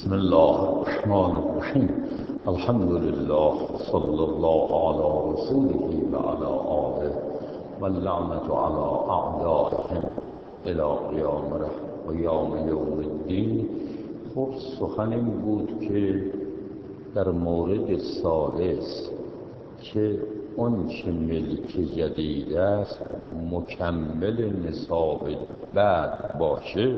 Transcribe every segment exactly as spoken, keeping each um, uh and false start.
بسم الله الرحمن الرحیم. الحمد لله صلی الله علی رسوله و علی آله و اللعنة علی اعدائهم الی قیام و قیام یوم الدین. خب سخن این بود که در مورد ثالث که اون چه ملک جدید است مکمل نصاب بعد باشه،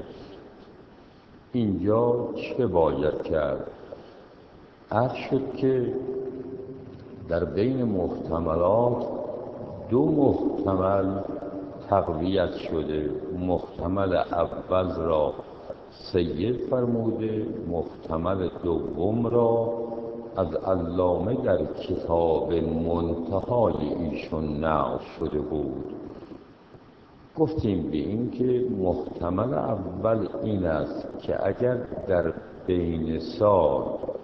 اینجا چه باید کرد؟ عرض شد که در بین محتملات دو محتمل تقویت شده. محتمل اول را سید فرموده، محتمل دوم را از علامه در کتاب منتهای ایشون نقل شده بود. گفتیم به این که محتمل اول این است که اگر در بین سال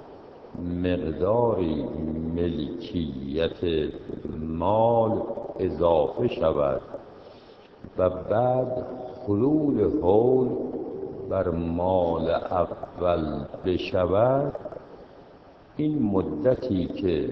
مقداری ملکیت مال اضافه شود و بعد حلول حول بر مال اول بشود، این مدتی که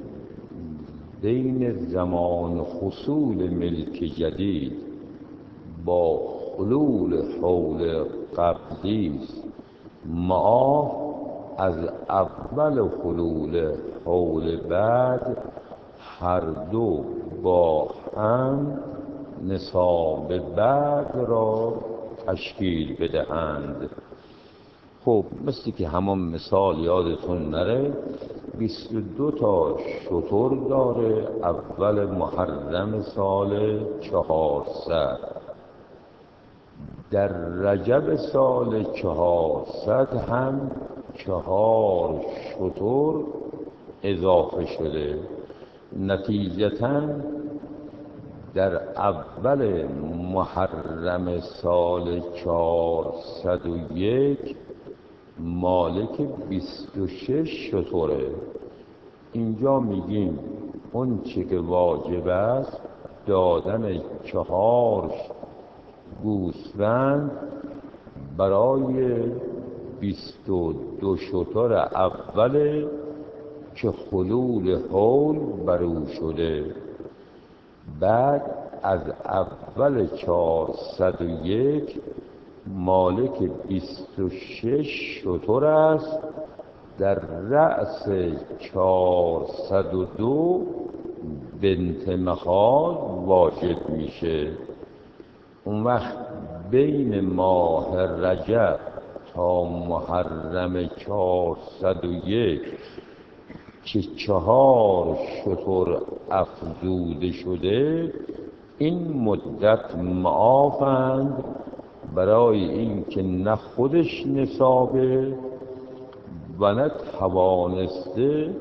بین زمان حصول ملک جدید با حلول حول قبلی است، معاف از اول حلول حول بعد هر دو با هم نصاب بعد را تشکیل بدهند. خب مثل که همان مثال یادتون نره، بیست و دو تا شتر داره اول محرم سال چهارصد. در رجب سال چهارصد هم چهار شتر اضافه شده. نتیجتاً در اول محرم سال چهارصد و یک مالک بیست و شش شتره. اینجا میگیم اون چه که واجب است دادن چهار گوسفند برای بیست و دو شتر اول که حلول حول بر او شده. بعد از اول چهارصد و یک مالک بیست و شش شتر است، در رأس چهارصد و دو بنت مخاض واجب میشه. اون وقت بین ماه رجب تا محرم چهارصد و یک که چهار شتر افزوده شده، این مدت معافند برای این که نه خودش نصابه و نه توانسته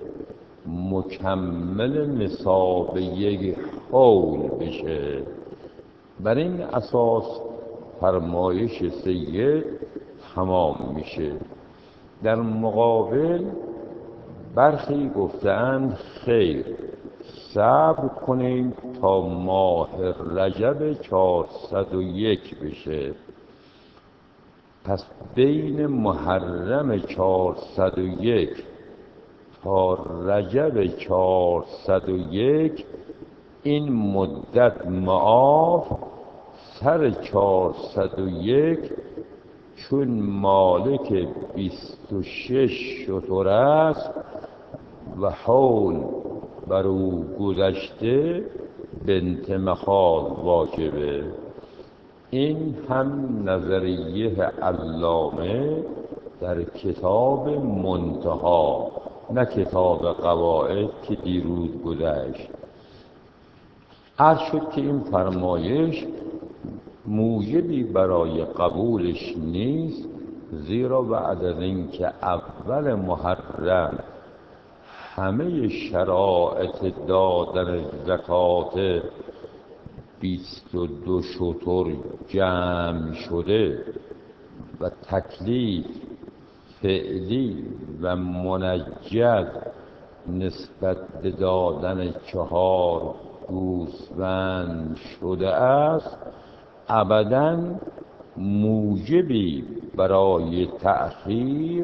مکمل نصاب یک حول بشه. بر این اساس فرمایش سید تمام میشه. در مقابل برخی گفتند خیر، صبر کنیم تا ماه رجب چهارصد و یک بشه. پس بین محرم چهارصد و یک تا رجب چهارصد و یک این مدت معاف سر چهارصد و یک چون مالک بیست و شش شتر است و حول بر او گذشته بنت مخاض واجبه. این هم نظریه علامه در کتاب منتها، نه کتاب قواعد که دیروز گذشت. عرض شد که این فرمایش موجبی برای قبولش نیست، زیرا بعد از اینکه اول محرم همه شرایط دادن زکات بیست و دو شتر جمع شده و تکلیف فعلی و منجد نسبت به دادن چهار گوسفند شده است، ابداً موجبی برای تأخیر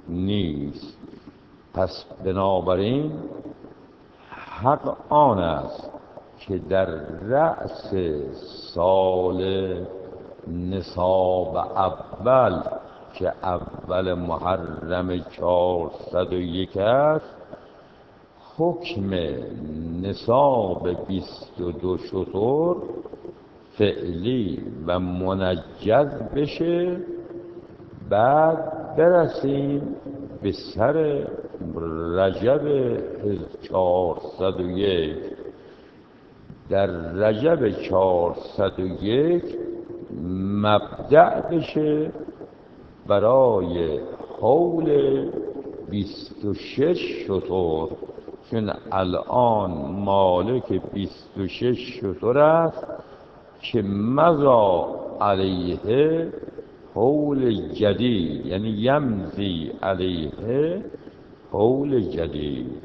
نیست. پس بنابراین حق آن است که در رأس سال نصاب اول که اول محرم چهارصد و یک است، حکم نصاب بیست و دو شتر فعلی و منجز بشه، بعد برسیم به سر رجب چهارصد و یک. در رجب چهارصد و یک مبدأ بشه برای حول بیست و شش شتر، چون الان مالک بیست و شش شتر است که مضا علیه حول جدید، یعنی یمضی علیه حول جدید.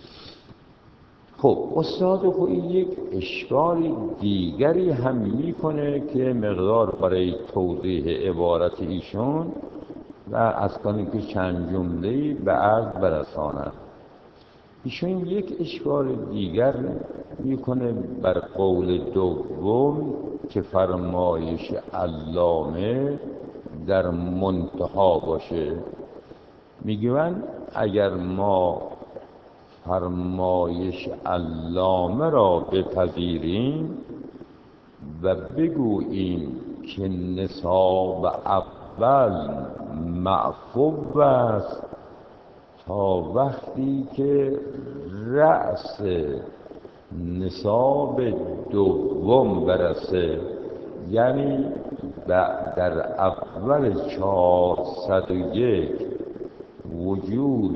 خب استاد خویی یک اشکال دیگری هم میکنه که مقدار برای توضیح عبارت ایشون و از کنه که چند جمله‌ای به عرض برساند. ایشون یک اشکال دیگر میکنه بر قول دوم که فرمایش علامه در منتها باشه. میگوین اگر ما فرمایش علامه را بپذیریم و بگوییم که نصاب اول معفو است تا وقتی که رأس نصاب دوم برسه، یعنی در اول چهارصد و یک وجوب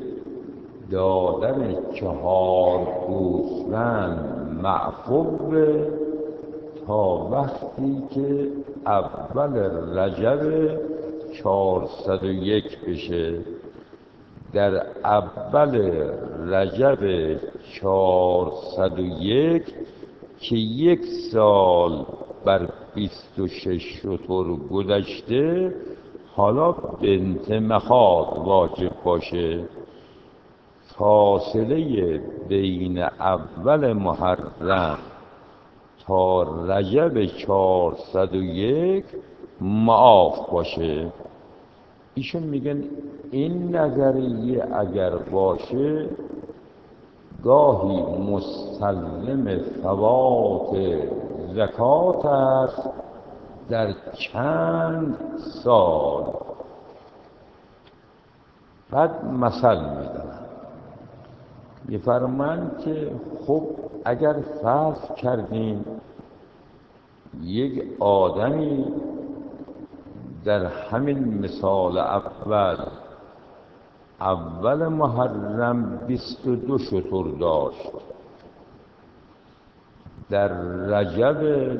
دادن چهار گوسفند معفوه تا وقتی که اول رجب چهارصد و یک بشه. در اول رجب چهارصد و یک که یک سال بر بیست و شش شتر گذشته، حالا بنت مخاض واجب باشه. فاصله بین اول محرم تا رجب چهارصد و یک معاف باشه. ایشون میگن این نظریه اگر باشه گاهی مستلزم فوات زکات است در چند سال. بعد مثل میدن، میفرمایند که خب اگر فرض کردیم یک آدمی در همین مثال اول اول محرم بیست و دو شتر داشت، در رجب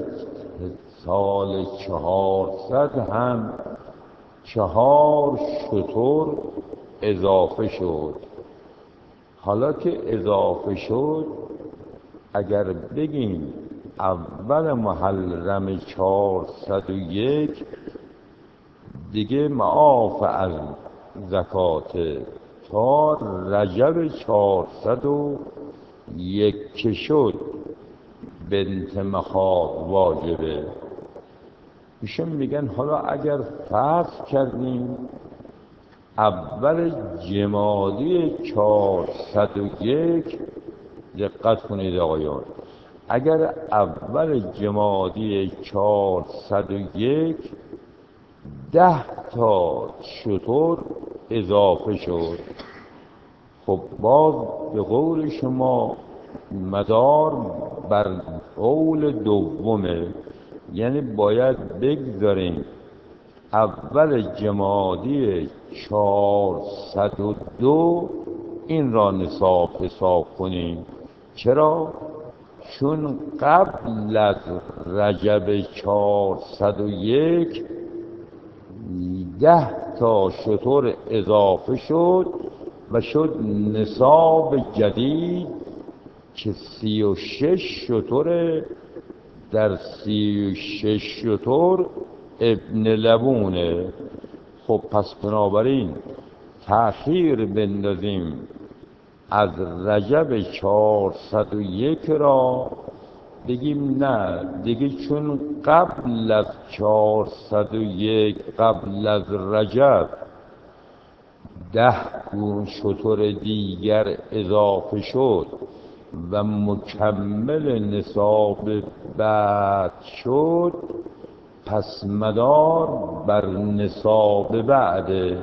سال چهارصد هم چهار شتر اضافه شد. حالا که اضافه شد، اگر بگیم اول محرم چهارصد و یک دیگه معاف از زکات تا رجب چهارصد و یک که شد بنت مخاض واجبه. ایشون میگن حالا اگر فرض کردیم اول جمادی چهارصد و یک، دقت کنید آقایان، اگر اول جمادی چهارصد و یک ده تا شتر اضافه شد، خب باز به قول شما مدار بر قول دومه، یعنی باید بگذاریم اول جمادی چهارصد و دو این را نصاب حساب کنیم. چرا؟ چون قبل از رجب چهارصد و یک ده تا شتر اضافه شد و شد نصاب جدید که سی و شش شتر. در سی و شش شتر ابن لبونه. خب پس بنابراین تأخیر بندازیم از رجب چهارصد و یک را، بگیم نه دیگه، چون قبل از چهارصد و یک، قبل از رجب ده گون شتر دیگر اضافه شد و مکمل نصاب بعد شد، پس مدار بر نصاب بعده.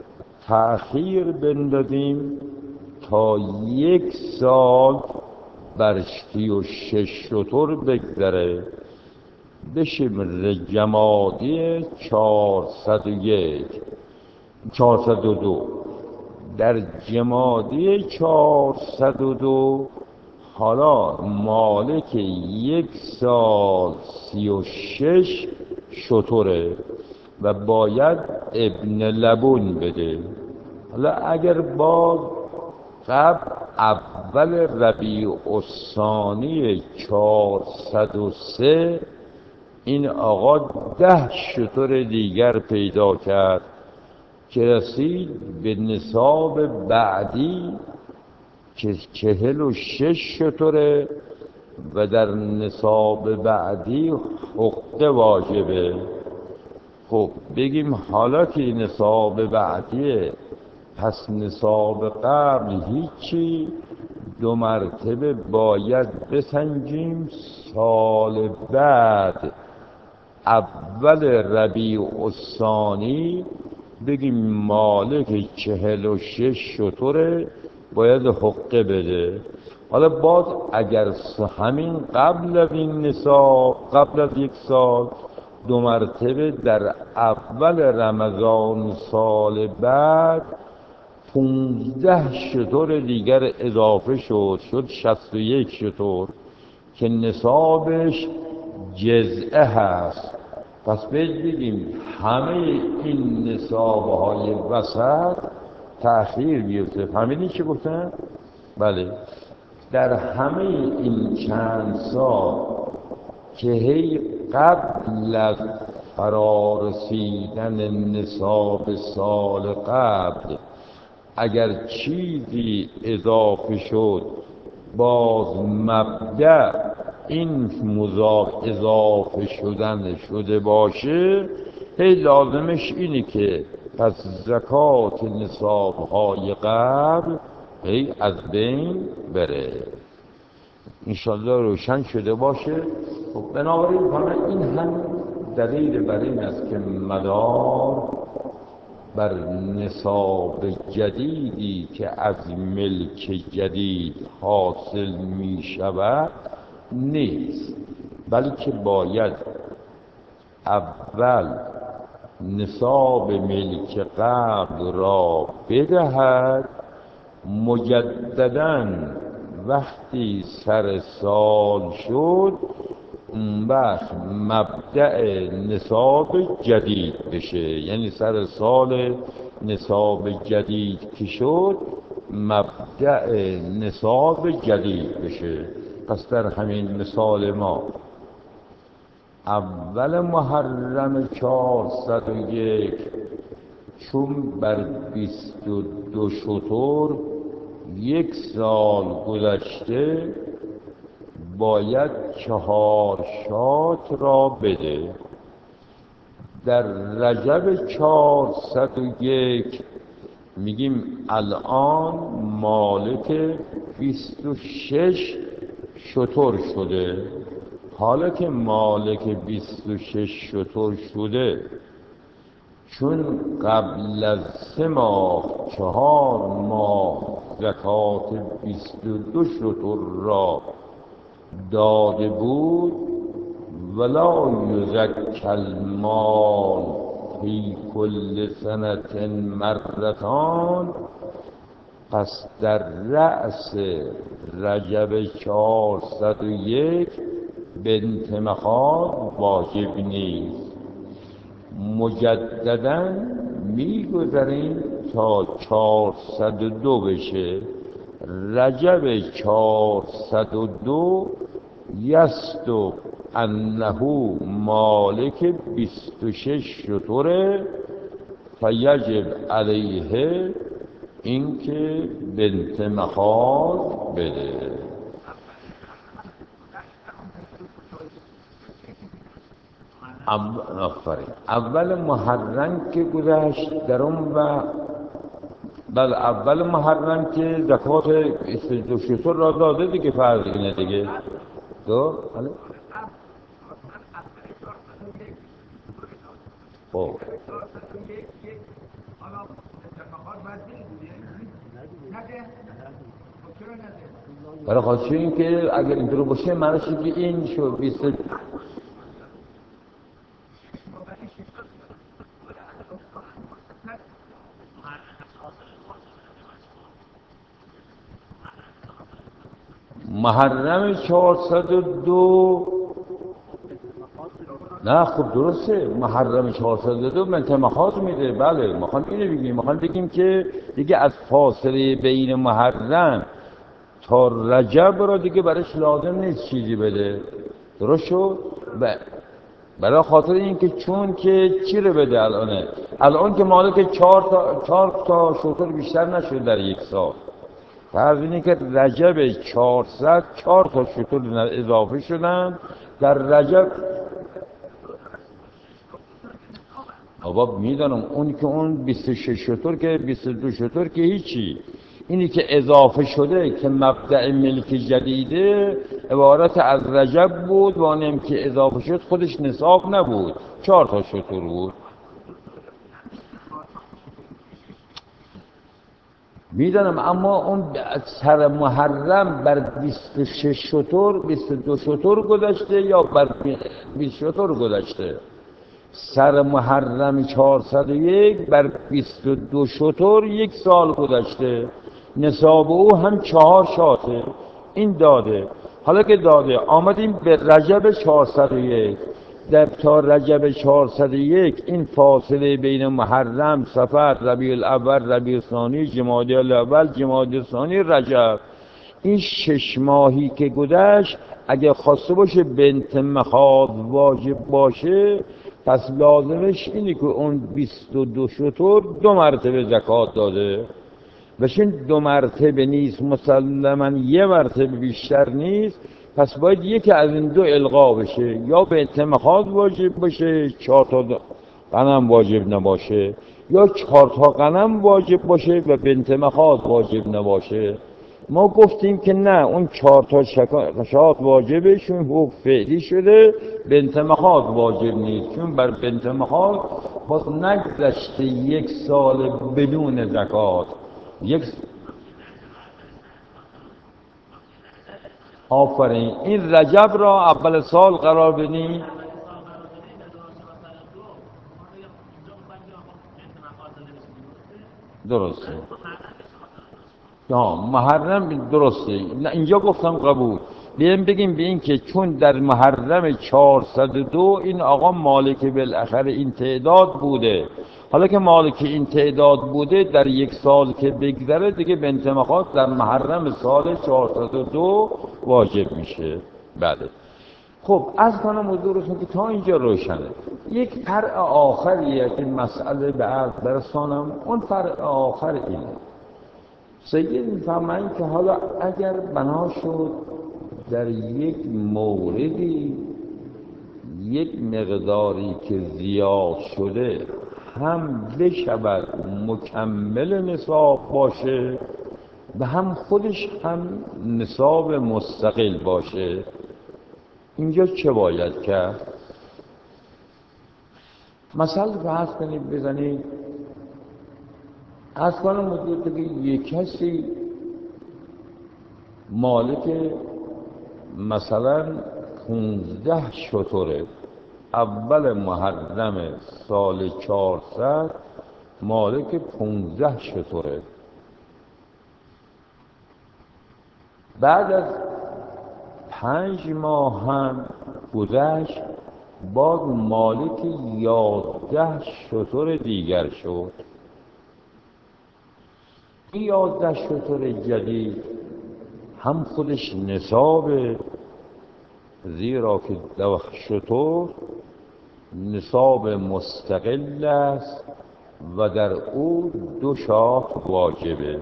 تأخیر بندازیم تا یک سال بر سی و شش شتر بگذره، بشیم جمادی چهارصد و یک، چهارصد و دو. در جمادی چهارصد و دو حالا مالک یک سال سی و شش شتره و باید ابن لبون بده. حالا اگر باز قبل اول ربیع الثانی چهارصد و سه این آقا ده شتر دیگر پیدا کرد که رسید به نصاب بعدی که چهل و شش شتره و در نصاب بعدی حقه واجبه. خب بگیم حالا که نصاب بعدیه، پس نصاب قبل هیچی، دو مرتبه باید بسنجیم سال بعد اول ربیع الثانی، بگیم مالک چهل و شش شتره باید حقه بده. حالا باز اگر همین قبل از این نصاب، قبل از یک سال، دو مرتبه در اول رمضان سال بعد پونزده شتر دیگر اضافه شد، شد شصت و یک شتر که نصابش جزعه هست. پس بگیم همه این نصابهای وسط تأخیر بیفته. فهمیدین چی گفتن؟ بله، در همه این چند سال که هی قبل از فرارسیدن نصاب سال قبل اگر چیزی اضافه شد، باز مبدأ این مضاف اضافه شدن شده باشه، هی لازمش اینه که پس زکات نصابهای قبل هی از بین بره. انشالله روشن شده باشه. خب بنابراین فقط این هم دلیل بر این است که مدار بر نصاب جدیدی که از ملک جدید حاصل می شود نیست، بلکه باید اول نصاب ملک قبل را بدهد، مجدداً وقتی سر سال شد اون وقت مبدأ نصاب جدید بشه. یعنی سر سال نصاب جدید که شد مبدأ نصاب جدید بشه. پس در همین مثال ما اول محرم چهارصد و یک چون بر بیست و دو شتر یک سال گذشته، باید چهار شات را بده. در رجب چهارصد و یک میگیم الان مالک بیست و شش شتر شده. حالا که مالک بیست و شش شتر شده، چون قبل از سه ماه چهار ماه زکات بیست و دو شتر را داده بود، ولا یزکی المال فی کل سنة مرتان، پس در رأس رجب چهارصد و یک بنت مخاض واجب نیست. مجدداً میگذاریم تا چهارصد و دو بشه. رجب چهارصد و دو یستو انه مالک بیست و شش شتره، فیجب علیه این که بنت مخاض بده. اول آفرین اول محرم که گذشت در اون و بله اول محرم که زکات دو شتر را داده دیگه، فرض اینه دیگه. دو بله خب برای خاطر این که اگر اینطور باشه معنیش که این شو بیست محرم چهارصد و دو. نه خب درسته، محرم چهارصد و دو بنت مخاض میده. بله ما خواهیم اینو بگیم، ما خواهیم بگیم که دیگه از فاصله بین محرم تا رجب را دیگه برش لازم نیست چیزی بده. درست شد؟ ب... برای خاطر این که چون که چی رو بده الانه؟ الان که مالک چهار تا چهار تا شتر بیشتر نشد در یک سال. فرض اینه که رجب چهارصد چهار تا شتر اضافه شدن در رجب. بابا میدانم اون که اون بیست و شش شتر که بیست و دو شتر که هیچی. اینی که اضافه شده که مبدأ ملک جدیده عبارت از رجب بود و آنم که اضافه شد خودش نصاب نبود، چهار تا شتر بود. میدانم اما اون سر محرم بر بیست و شش شتر بیست و دو شتر گذشته یا بر بیست شتر گذشته؟ سر محرم چهارصد و یک بر بیست و دو شتر یک سال گذشته، نصاب او هم چهار شاته. این داده. حالا که داده آمدیم به رجب چهارصد و یک. در تا رجب چهارصد و یک این فاصله بین محرم، صفر، ربیع الاول، ربیع الثانی، جمادی الاول، جمادی الثانی، رجب، این شش ماهی که گذشت اگه خواسته باشه بنت مخاض واجب باشه، پس لازمش اینه که اون بیست و دو شتر دو مرتبه زکات داده بشین. دو مرتبه نیست مسلما یه مرتبه بیشتر نیست، پس باید یکی از این دو الغا بشه، یا بنت مخاض واجب باشه چهار تا غنم واجب نباشه، یا چهار تا غنم واجب باشه و بنت مخاض واجب نباشه. ما گفتیم که نه، اون چهار تا شکات واجبه چون حقوق فعلی شده، بنت مخاض واجب نیست چون بر بنت مخاض باز نگذشته یک سال بدون زکات. یک آفرین این رجب را اول سال قرار بدین. درسته یا محرم درسته. نه اینجا گفتم قبول. بیایم بگیم به این که چون در محرم چهارصد و دو این آقا مالک بالاخره این تعداد بوده، حالا که مالک این تعداد بوده در یک سال که بگذره دیگه بنت مخاض در محرم سال چهارصد و دو واجب میشه. بله خب از کنم حضورتون که تا اینجا روشنه. یک فرع آخریه که مسئله به عرض برسانم. اون فرع آخر اینه، سید میفهمند که حالا اگر بنا شد در یک موردی یک مقداری که زیاد شده هم بشود مکمل نصاب باشه و هم خودش هم نصاب مستقل باشه، اینجا چه باید کرد؟ مثلا فرض کنید بزنید از کنم موجود که یک کسی مالک مثلا پونزده شتره، اول محرم سال چهارصد مالک پونزده شتره، بعد از پنج ماه هم گذشت باز مالک یازده شتر دیگر شد. این یازده شتر جدید هم خودش نصاب، زیرا که ده شتر نصاب مستقل است و در او دو شات واجبه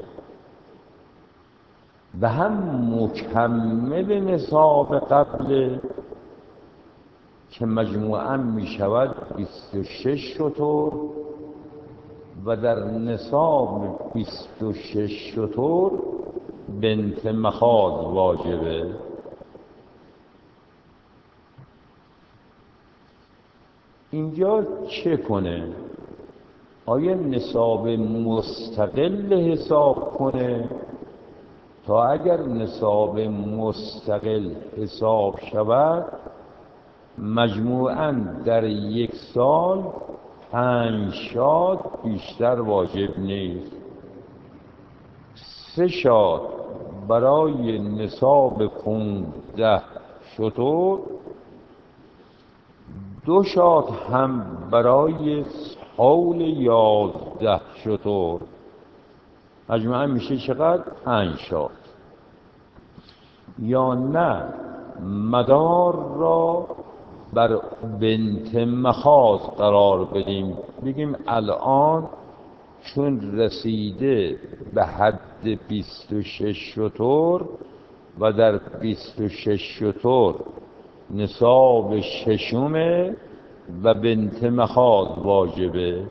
و هم مکمل نصاب قبل که مجموعاً می شود بیست و شش شتر و در نصاب بیست و شش شتر بنت مخاض واجبه. اینجا چه کنه؟ آیا نصاب مستقل حساب کنه تا اگر نصاب مستقل حساب شود مجموعاً در یک سال پنج شات بیشتر واجب نیست. سه شات برای نصاب پونزده شتر، دو شات هم برای حول یازده شتر، مجموعاً میشه چقدر؟ پنج شات. یا نه مدار را بر بنت مخاض قرار بدیم، بگیم الان چون رسیده به حد بیست و شش شتر و در بیست و شش شتر نصاب ششمه و بنت مخاض واجبه.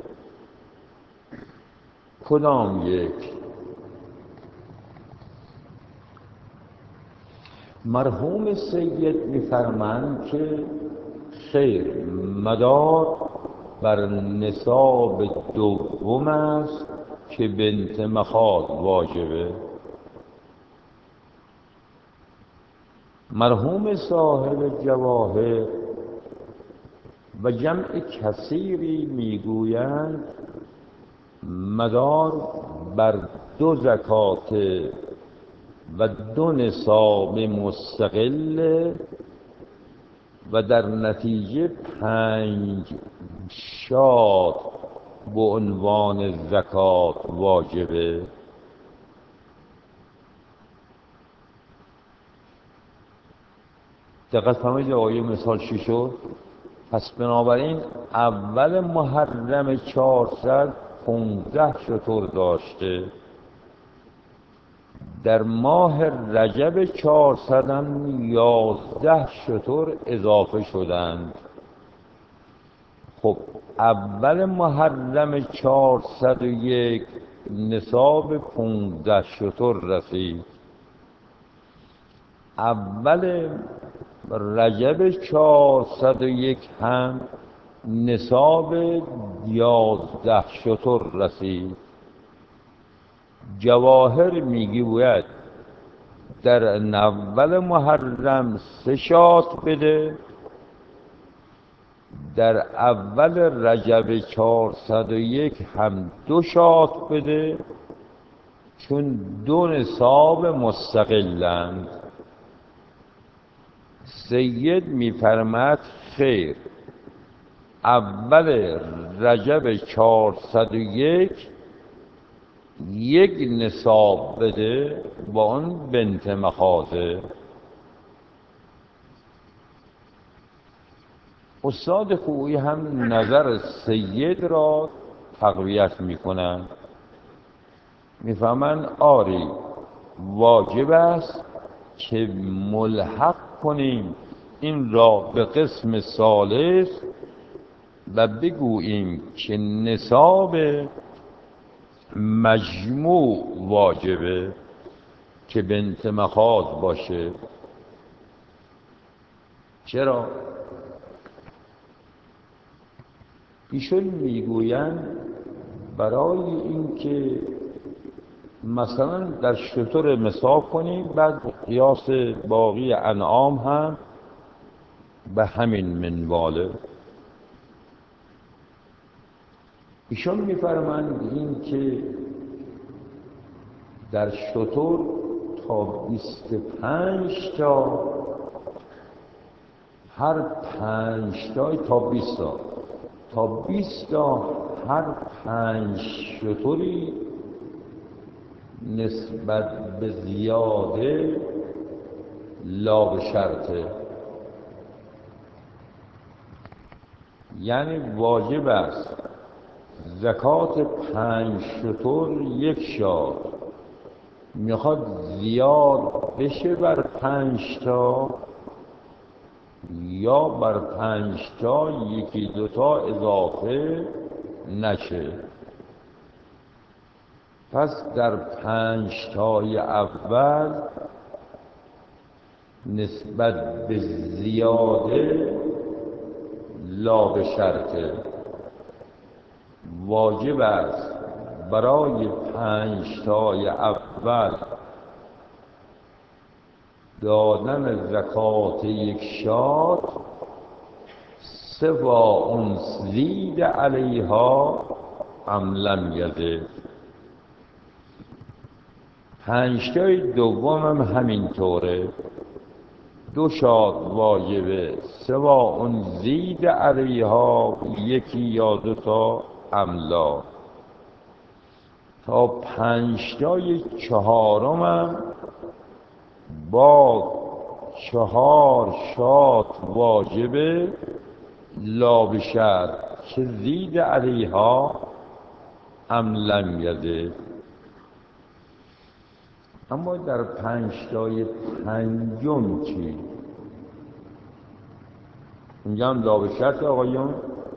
کدام یک؟ مرحوم سید می‌فرمایند که خیر، مدار بر نصاب دوم است که بنت مخاض واجبه. مرحوم صاحب جواهر و جمع کثیری میگویند مدار بر دو زکات و دو نصاب مستقل و در نتیجه پنج شات به عنوان زکات واجبه. دقت فرمایید آیه مثال چی شد؟ پس بنابراین اول محرم چهارصد پانزده شتر داشته، در ماه رجب چهارصد هم یازده شتر اضافه شدند. خب اول محرم چهارصد و یک نصاب پانزده شتر رسید، اول رجب چهارصد و یک هم نصاب یازده شتر رسید. جواهر میگوید در اول محرم سه شات بده، در اول رجب چهارصد و یک هم دو شات بده، چون دو نصاب مستقلند. سید میفرماد خیر، اول رجب چهارصد و یک یک نصاب بده با اون بنت مخاضه. استاد خویی هم نظر سید را تقویت میکنند، میفهمند آری واجب است که ملحق کنیم این را به قسم ثالث و بگوییم که نصاب مجموع واجبه که بنت مخاض باشه. چرا؟ ایشون میگویند برای اینکه مثلا در شتر مساق کنیم بعد قیاس باقی انعام هم به همین منواله. ایشون میفرمایند این که در شتر تا بیست و پنج تا، هر پنج تای تا بیست تا تا بیست تا هر پنج شتری نسبت به زیاده لا به شرطه، یعنی واجب است زکات پنج شتر یک شاد، میخواد زیاد بشه بر پنج تا یا بر پنج تا یکی دوتا اضافه نشه. پس در پنج تای اول نسبت به زیاده لا به شرطه، واجب است برای پنج تای اول دادن زکات یک شاد سواء زید علیها ام لم یزد. پنج تای دوم هم همینطوره، دو شاد واجبه سواء زید علیها یکی یا دو تا املا. تا پنج تای چهارم هم با چهار شاد واجبه لا بشرط که زید علیها ام لم یزد. اما در پنج تای پنجم چی؟ اینجا هم لا بشرط آقایون.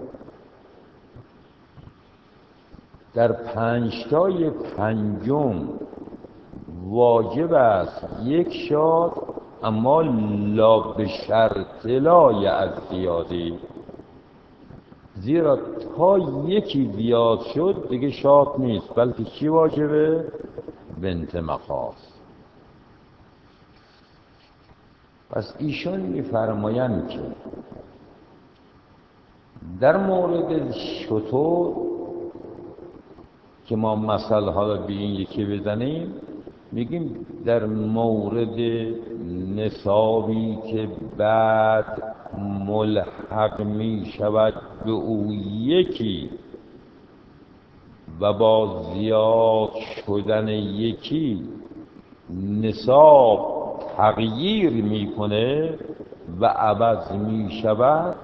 در پنج تای پنجم واجب است یک شاد، اما لا به شرط لای از زیادی، زیرا تا یکی زیاد شد دیگه شاد نیست، بلکه چی واجبه؟ بنت مخاض. پس ایشون میفرمایند که در مورد شتر که ما مثل حالا به این یکی بزنیم، میگیم در مورد نصابی که بعد ملحق می شود به او یکی و با زیاد شدن یکی نصاب تغییر میکنه و عوض می شود،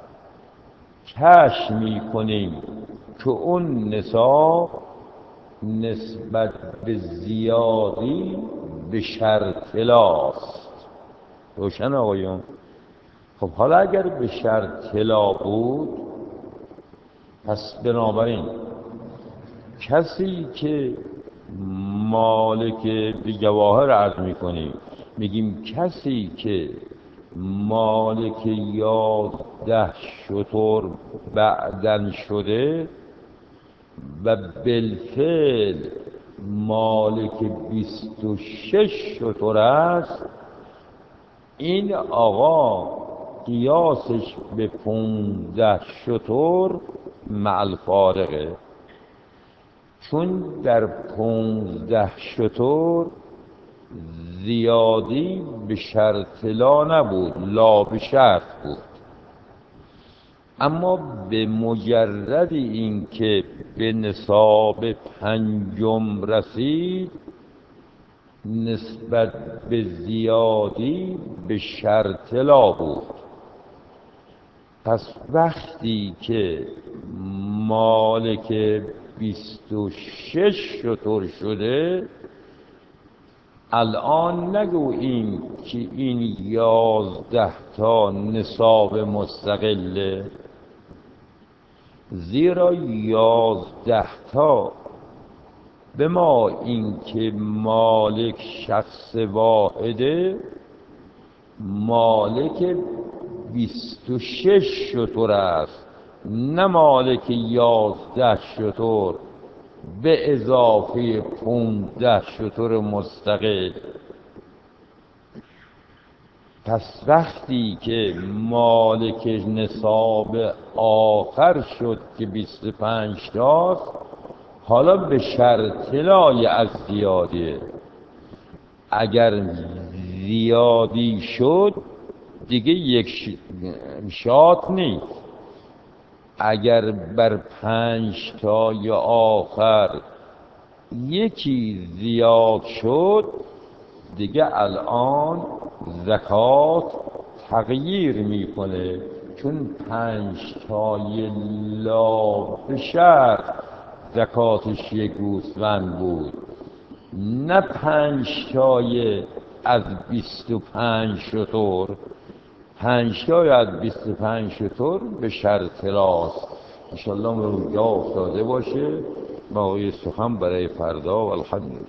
کشف میکنیم که اون نصاب نسبت به زیادی به شرط لاست. روشن آقایون؟ خب حالا اگر به شرط لا بود، پس بنابراین کسی که مالک به جواهر عرض میکنیم، میگیم کسی که مالک یازده شتر بعدن شده و بالفعل مالک بیست و شش شتر است، این آقا قیاسش به پونزده شتر مع الفارقه، چون در پونزده شتر زیادی به شرط لا نبود، لا به شرط بود. اما به مجرد این که به نصاب پنجم رسید، نسبت به زیادی به شرط لا بود. پس وقتی که مالک بیست و شش شتر شده، الان نگوییم که این یازده تا نصاب مستقله، زیرا یازده تا به ما این که مالک شخص واحده، مالک بیست و شش شتر است، نه مالک یازده شتر به اضافه پونزده شتر مستقل. پس وقتی که مالک نصاب آخر شد که بیست و پنج تاست، حالا به شرط لای از زیاده. اگر زیادی شد دیگه یک شاد نیست. اگر بر پنج تای آخر یکی زیاد شد، دیگه الان زکات تغییر میکنه، چون پنج تای لا به شرط زکاتش یک گوسفند بود، نه پنج تای از بیست و پنج شتر، پنج تای از بیست و پنج شتر به شرط راست. انشالله اونجا افتاده باشه. باقی سخن برای فردا. والحمد